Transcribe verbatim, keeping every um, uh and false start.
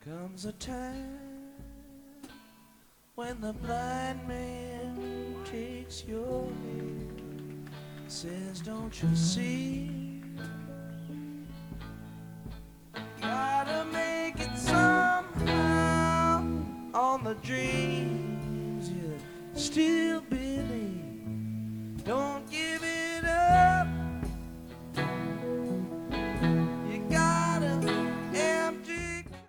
Comes a time when the blind man takes your hand, says, don't you see? Gotta make it somehow on the dreams you still be.